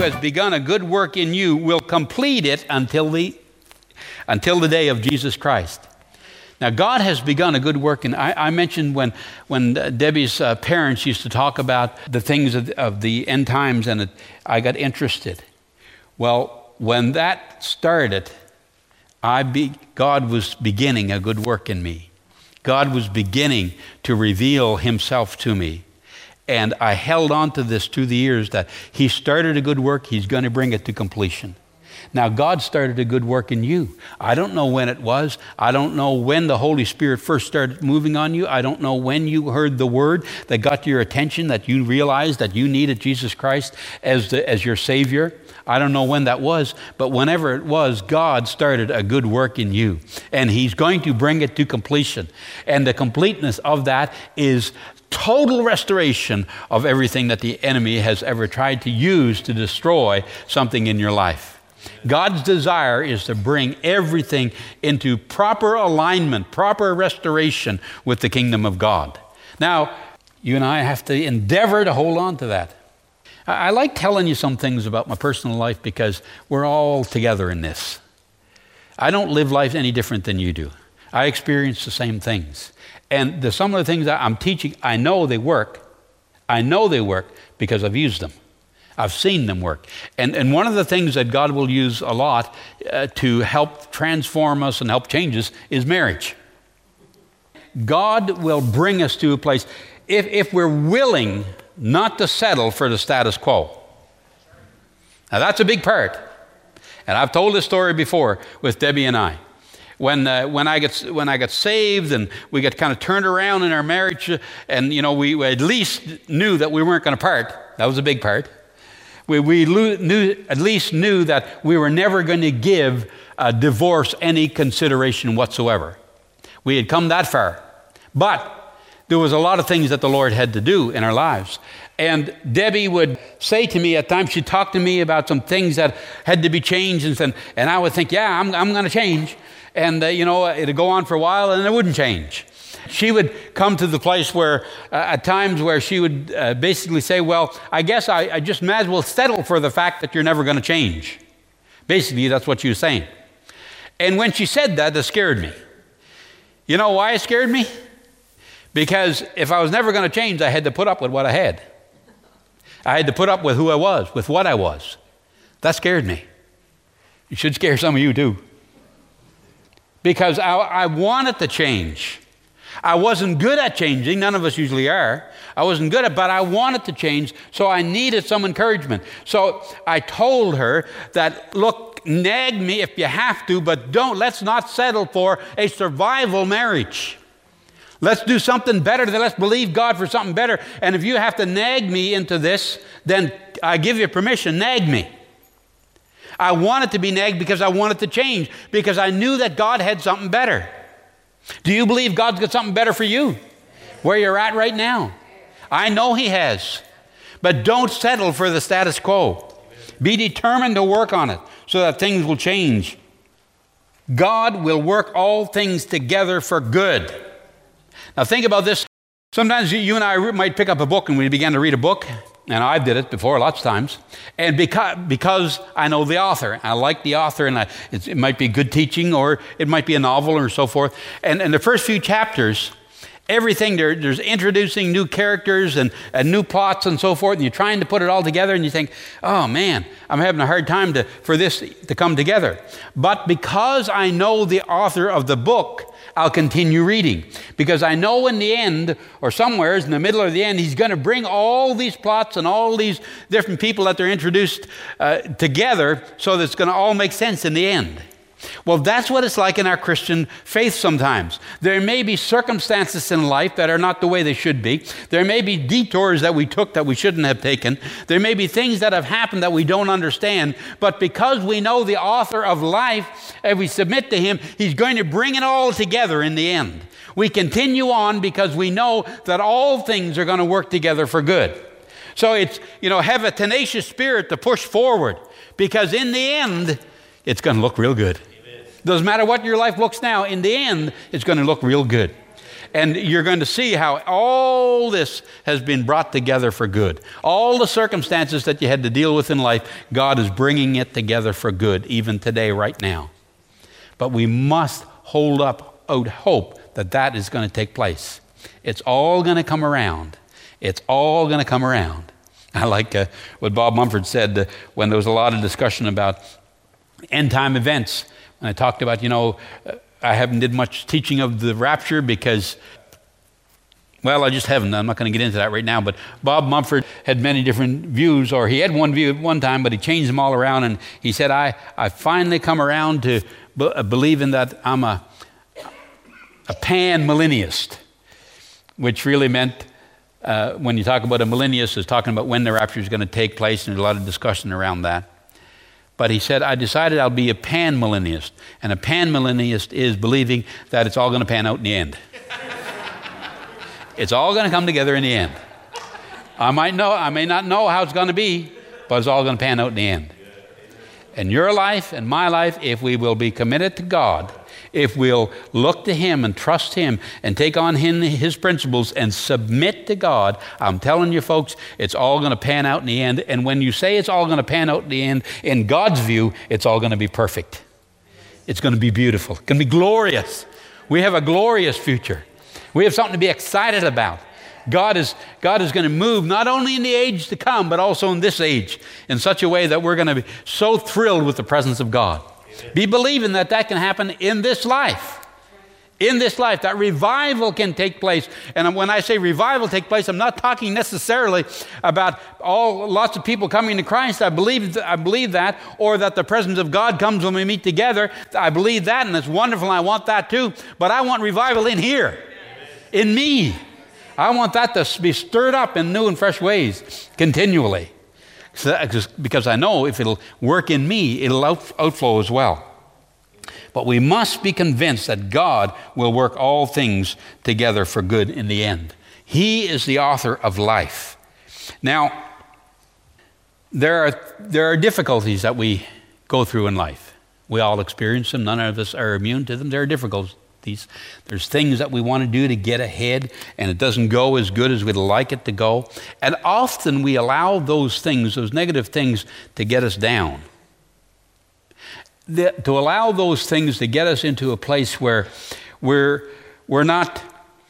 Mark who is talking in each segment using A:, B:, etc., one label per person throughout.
A: has begun a good work in you will complete it until the day of Jesus Christ. Now, God has begun a good work, and I mentioned when Debbie's parents used to talk about the things of the end times, and I got interested. Well, when that started, God was beginning a good work in me. God was beginning to reveal himself to me. And I held on to this through the years that he started a good work, he's going to bring it to completion. Now, God started a good work in you. I don't know when it was. I don't know when the Holy Spirit first started moving on you. I don't know when you heard the word that got your attention, that you realized that you needed Jesus Christ as your Savior. I don't know when that was, but whenever it was, God started a good work in you. And he's going to bring it to completion. And the completeness of that is total restoration of everything that the enemy has ever tried to use to destroy something in your life. God's desire is to bring everything into proper alignment, proper restoration with the kingdom of God. Now, you and I have to endeavor to hold on to that. I like telling you some things about my personal life because we're all together in this. I don't live life any different than you do. I experience the same things. And some of the things that I'm teaching, I know they work. I know they work because I've used them. I've seen them work. And one of the things that God will use a lot to help transform us and help change us is marriage. God will bring us to a place, if we're willing not to settle for the status quo. Now that's a big part. And I've told this story before with Debbie and I. When I got saved and we got kind of turned around in our marriage, and we at least knew that we weren't going to part. That was a big part. We at least knew that we were never going to give a divorce any consideration whatsoever. We had come that far. But there was a lot of things that the Lord had to do in our lives. And Debbie would say to me at times, she'd talk to me about some things that had to be changed, and I would think, yeah, I'm going to change. And, it'd go on for a while and it wouldn't change. She would come to the place where, at times where she would basically say, well, I guess I just might as well settle for the fact that you're never going to change. Basically, that's what she was saying. And when she said that, it scared me. You know why it scared me? Because if I was never going to change, I had to put up with what I had. I had to put up with who I was, with what I was. That scared me. It should scare some of you too. Because I wanted to change. I wasn't good at changing. None of us usually are. I wasn't good at it, but I wanted to change, so I needed some encouragement. So I told her that, look, nag me if you have to, but let's not settle for a survival marriage. Let's do something better. Let's believe God for something better. And if you have to nag me into this, then I give you permission, nag me. I wanted to be nagged because I wanted to change, because I knew that God had something better. Do you believe God's got something better for you where you're at right now? I know he has. But don't settle for the status quo. Be determined to work on it so that things will change. God will work all things together for good. Now think about this. Sometimes you and I might pick up a book and we begin to read a book. And I did it before lots of times. And because I know the author, I like the author, and it might be good teaching, or it might be a novel or so forth. And the first few chapters, everything, there's introducing new characters and new plots and so forth, and you're trying to put it all together, and you think, oh man, I'm having a hard time for this to come together. But because I know the author of the book, I'll continue reading, because I know in the end, or somewhere in the middle or the end, he's going to bring all these plots and all these different people that they're introduced together, so that it's going to all make sense in the end. Well, that's what it's like in our Christian faith sometimes. There may be circumstances in life that are not the way they should be. There may be detours that we took that we shouldn't have taken. There may be things that have happened that we don't understand. But because we know the author of life, and we submit to him, he's going to bring it all together in the end. We continue on because we know that all things are going to work together for good. So it's, have a tenacious spirit to push forward, because in the end, it's going to look real good. Doesn't matter what your life looks now. In the end, it's going to look real good. And you're going to see how all this has been brought together for good. All the circumstances that you had to deal with in life, God is bringing it together for good, even today, right now. But we must hold up out hope that that is going to take place. It's all going to come around. It's all going to come around. I like what Bob Mumford said when there was a lot of discussion about end-time events. And I talked about, I haven't did much teaching of the rapture because, well, I just haven't. I'm not going to get into that right now. But Bob Mumford had many different views, or he had one view at one time, but he changed them all around. And he said, I finally come around to believing that I'm a pan-millennialist, which really meant when you talk about a millennialist, is talking about when the rapture is going to take place, and there's a lot of discussion around that. But he said, I decided I'll be a pan-millennialist. And a pan-millennialist is believing that it's all going to pan out in the end. It's all going to come together in the end. I may not know how it's going to be, but it's all going to pan out in the end. And your life and my life, if we will be committed to God, if we'll look to Him and trust Him and take on His principles and submit to God, I'm telling you folks, it's all going to pan out in the end. And when you say it's all going to pan out in the end, in God's view, it's all going to be perfect. It's going to be beautiful. It's going to be glorious. We have a glorious future. We have something to be excited about. God is going to move not only in the age to come, but also in this age in such a way that we're going to be so thrilled with the presence of God. Amen. Be believing that can happen in this life. In this life, that revival can take place. And when I say revival take place, I'm not talking necessarily about lots of people coming to Christ. I believe that, or that the presence of God comes when we meet together. I believe that, and it's wonderful, and I want that too. But I want revival in here, in me. I want that to be stirred up in new and fresh ways continually. Because I know if it'll work in me, it'll outflow as well. But we must be convinced that God will work all things together for good in the end. He is the author of life. Now, there are difficulties that we go through in life. We all experience them. None of us are immune to them. There are difficulties. There's things that we want to do to get ahead, and it doesn't go as good as we'd like it to go. And often we allow those things, those negative things, to get us down. To allow those things to get us into a place where we're not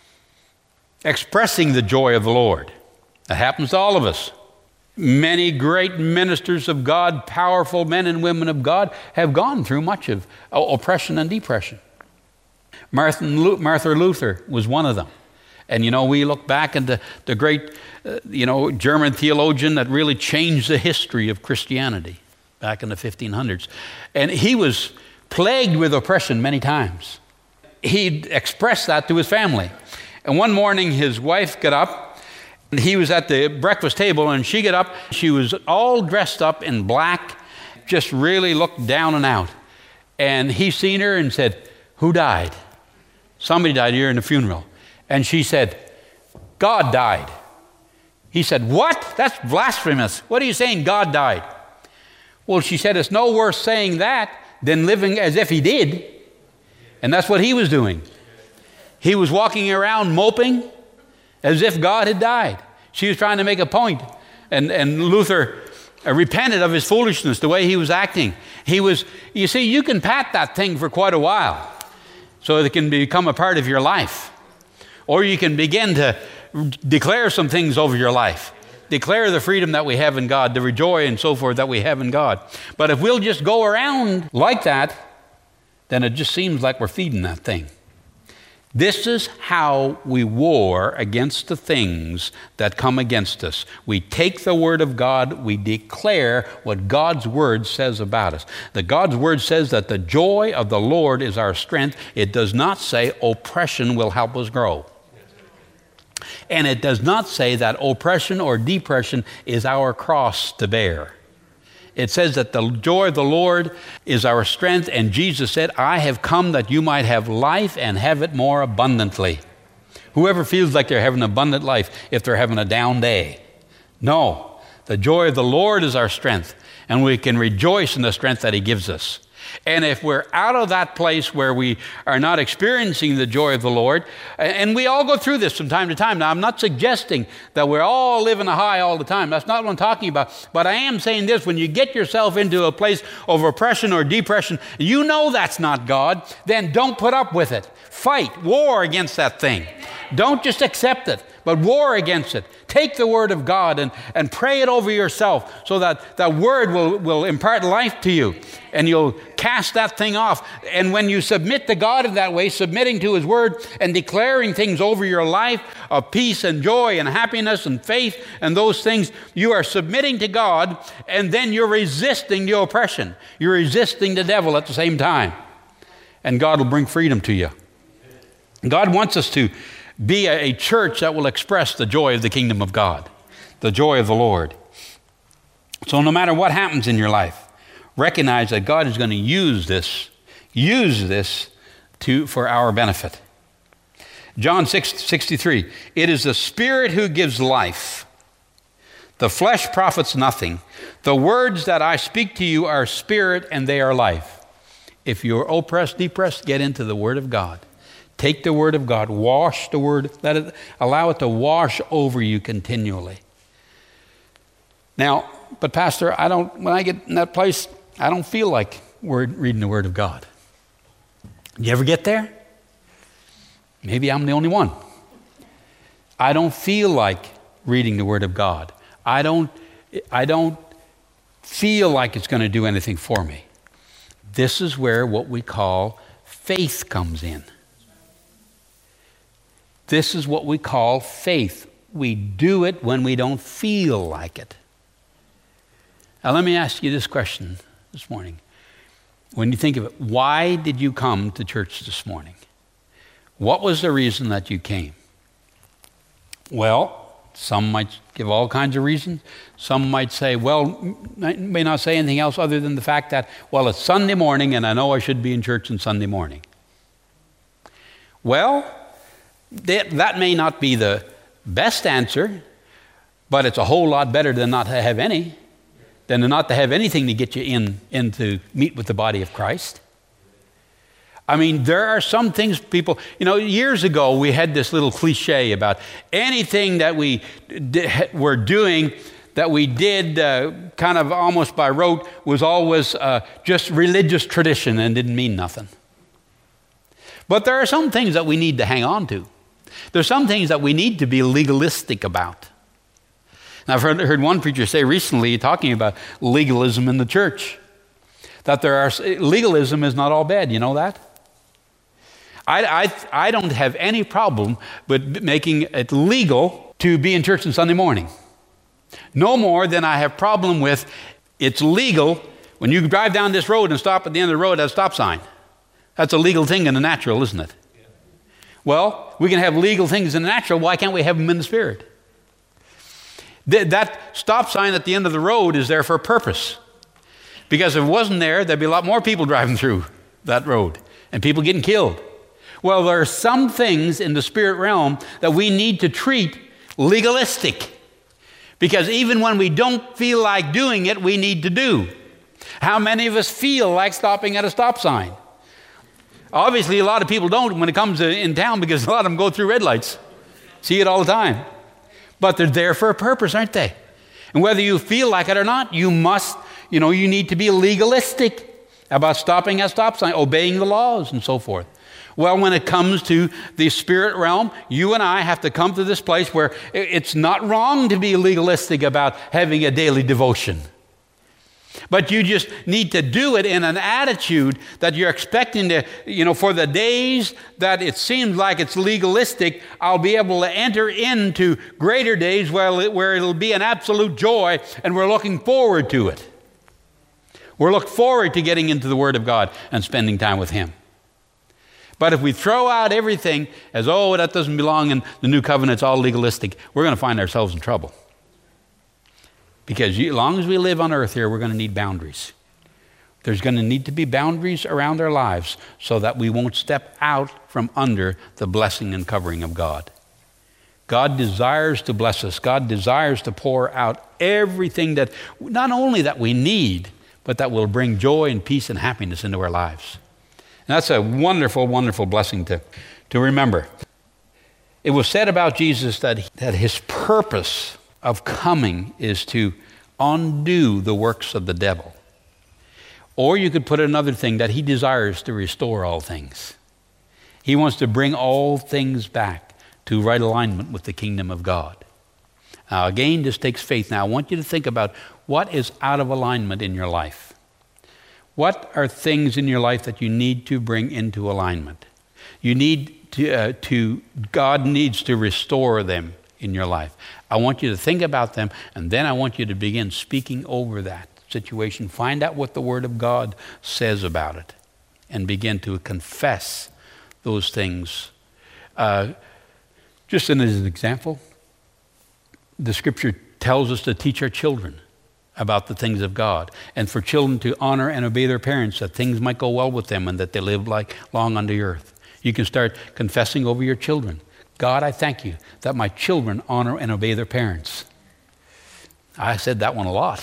A: expressing the joy of the Lord. That happens to all of us. Many great ministers of God, powerful men and women of God, have gone through much of oppression and depression. Martin Luther was one of them. And, we look back into the great, German theologian that really changed the history of Christianity back in the 1500s. And he was plagued with oppression many times. He expressed that to his family. And one morning his wife got up, and he was at the breakfast table, and she got up. She was all dressed up in black, just really looked down and out. And he seen her and said, "Who died?" "Somebody died here in the funeral." And she said, "God died." He said, "What? That's blasphemous. What are you saying, God died?" Well, she said, "It's no worse saying that than living as if He did." And that's what he was doing. He was walking around moping as if God had died. She was trying to make a point. And Luther repented of his foolishness, the way he was acting. You see, you can pat that thing for quite a while, so it can become a part of your life. Or you can begin to declare some things over your life. Declare the freedom that we have in God, the joy and so forth that we have in God. But if we'll just go around like that, then it just seems like we're feeding that thing. This is how we war against the things that come against us. We take the Word of God, we declare what God's Word says about us. God's Word says that the joy of the Lord is our strength. It does not say oppression will help us grow. And it does not say that oppression or depression is our cross to bear. It says that the joy of the Lord is our strength, and Jesus said, "I have come that you might have life and have it more abundantly." Whoever feels like they're having an abundant life if they're having a down day? No. The joy of the Lord is our strength, and we can rejoice in the strength that He gives us. And if we're out of that place where we are not experiencing the joy of the Lord, and we all go through this from time to time. Now, I'm not suggesting that we're all living a high all the time. That's not what I'm talking about. But I am saying this: when you get yourself into a place of oppression or depression, you know that's not God, then don't put up with it. Fight, war against that thing. Don't just accept it, but war against it. Take the Word of God and pray it over yourself so that that Word will impart life to you, and you'll cast that thing off. And when you submit to God in that way, submitting to His Word and declaring things over your life of peace and joy and happiness and faith and those things, you are submitting to God, and then you're resisting the oppression. You're resisting the devil at the same time. And God will bring freedom to you. God wants us to be a church that will express the joy of the kingdom of God, the joy of the Lord. So no matter what happens in your life, recognize that God is going to use this for our benefit. John 6:63, it is the Spirit who gives life. The flesh profits nothing. The words that I speak to you are spirit and they are life. If you're oppressed, depressed, get into the Word of God. Take the Word of God, wash the Word, allow it to wash over you continually. Now, but Pastor, when I get in that place, I don't feel like reading the Word of God. You ever get there? Maybe I'm the only one. I don't feel like reading the Word of God. I don't feel like it's going to do anything for me. This is where what we call faith comes in. This is what we call faith. We do it when we don't feel like it. Now let me ask you this question this morning. When you think of it, why did you come to church this morning? What was the reason that you came? Well, some might give all kinds of reasons. Some might say, well, I may not say anything else other than the fact that, well, it's Sunday morning and I know I should be in church on Sunday morning. Well, that may not be the best answer, but it's a whole lot better than not to have any, than not to have anything to get you in to meet with the body of Christ. I mean, there are some things people, years ago we had this little cliche about anything that we were doing that we did kind of almost by rote was always just religious tradition and didn't mean nothing. But there are some things that we need to hang on to. There's some things that we need to be legalistic about. Now, I've heard one preacher say recently, talking about legalism in the church, that legalism is not all bad. You know that? I don't have any problem with making it legal to be in church on Sunday morning. No more than I have problem with it's legal when you drive down this road and stop at the end of the road at a stop sign. That's a legal thing in the natural, isn't it? Well, we can have legal things in the natural. Why can't we have them in the spirit? That stop sign at the end of the road is there for a purpose. Because if it wasn't there, there'd be a lot more people driving through that road and people getting killed. Well, there are some things in the spirit realm that we need to treat legalistic. Because even when we don't feel like doing it, we need to do. How many of us feel like stopping at a stop sign? Obviously, a lot of people don't when it comes in town because a lot of them go through red lights. See it all the time. But they're there for a purpose, aren't they? And whether you feel like it or not, you need to be legalistic about stopping at stop sign, obeying the laws and so forth. Well, when it comes to the spirit realm, you and I have to come to this place where it's not wrong to be legalistic about having a daily devotion. But you just need to do it in an attitude that you're expecting to, for the days that it seems like it's legalistic, I'll be able to enter into greater days where it'll be an absolute joy, and we're looking forward to it. We're looking forward to getting into the Word of God and spending time with Him. But if we throw out everything as, that doesn't belong in the new covenant, it's all legalistic, we're going to find ourselves in trouble. Because as long as we live on earth here, we're going to need boundaries. There's going to need to be boundaries around our lives so that we won't step out from under the blessing and covering of God. God desires to bless us. God desires to pour out everything that, not only that we need, but that will bring joy and peace and happiness into our lives. And that's a wonderful, wonderful blessing to remember. It was said about Jesus that his purpose of coming is to undo the works of the devil. Or you could put another thing, that he desires to restore all things. He wants to bring all things back to right alignment with the kingdom of God. Now again, this takes faith. Now I want you to think about what is out of alignment in your life. What are things in your life that you need to bring into alignment? You need God needs to restore them in your life. I want you to think about them, and then I want you to begin speaking over that situation. Find out what the Word of God says about it, and begin to confess those things. Just as an example, the Scripture tells us to teach our children about the things of God, and for children to honor and obey their parents, that things might go well with them and that they live long on the earth. You can start confessing over your children. God, I thank you that my children honor and obey their parents. I said that one a lot.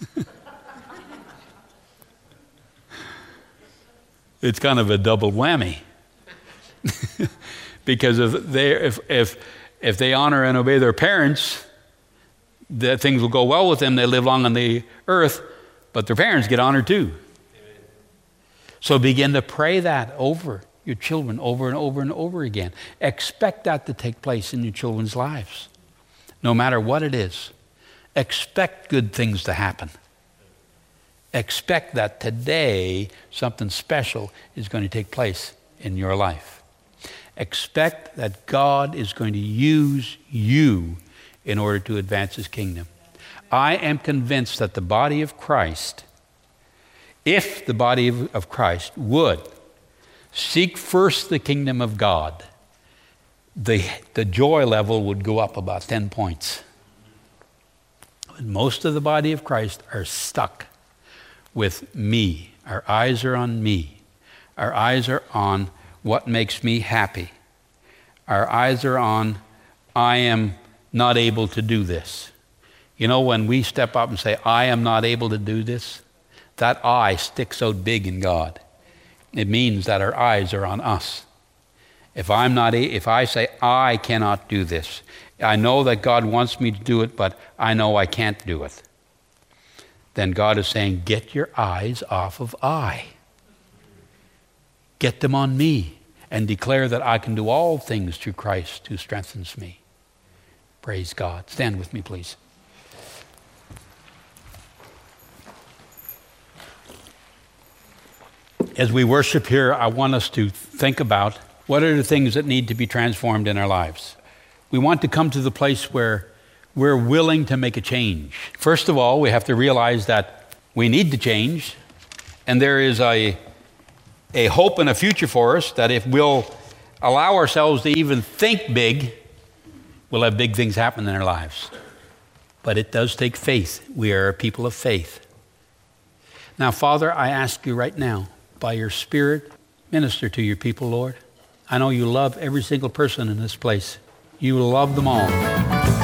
A: It's kind of a double whammy. Because if they honor and obey their parents, that things will go well with them. They live long on the earth, but their parents get honored too. So begin to pray that over your children over and over and over again. Expect that to take place in your children's lives. No matter what it is, expect good things to happen. Expect that today something special is going to take place in your life. Expect that God is going to use you in order to advance His kingdom. I am convinced that the body of Christ, if the body of Christ would seek first the kingdom of God, the joy level would go up about 10 points. Most of the body of Christ are stuck with me. Our eyes are on me. Our eyes are on what makes me happy. Our eyes are on, I am not able to do this. You know, when we step up and say, I am not able to do this, that I sticks out big in God. It means that our eyes are on us. If I say, I cannot do this, I know that God wants me to do it, but I know I can't do it, then God is saying, get your eyes off of I. Get them on me, and declare that I can do all things through Christ who strengthens me. Praise God. Stand with me, please. As we worship here, I want us to think about what are the things that need to be transformed in our lives. We want to come to the place where we're willing to make a change. First of all, we have to realize that we need to change, and there is a hope and a future for us that if we'll allow ourselves to even think big, we'll have big things happen in our lives. But it does take faith. We are a people of faith. Now, Father, I ask you right now, by your Spirit, minister to your people, Lord. I know you love every single person in this place. You love them all.